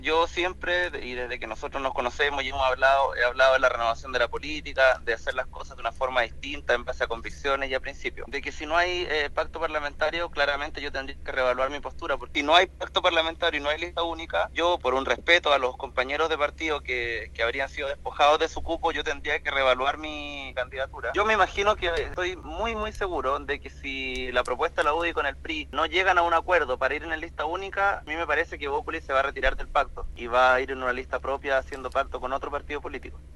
Yo siempre, y desde que nosotros nos conocemos y he hablado de la renovación de la política, de hacer las cosas de una forma distinta en base a convicciones y a principios. De que si no hay pacto parlamentario, claramente yo tendría que reevaluar mi postura, porque si no hay pacto parlamentario y no hay lista única, yo, por un respeto a los compañeros de partido que habrían sido despojados de su cupo, yo tendría que reevaluar mi candidatura. Yo me imagino que estoy muy seguro de que si la propuesta de la UDI con el PRI no llegan a un acuerdo para ir en la lista única, a mí me parece que Bópoli se va a retirar del pacto y va a ir en una lista propia haciendo pacto con otro partido político.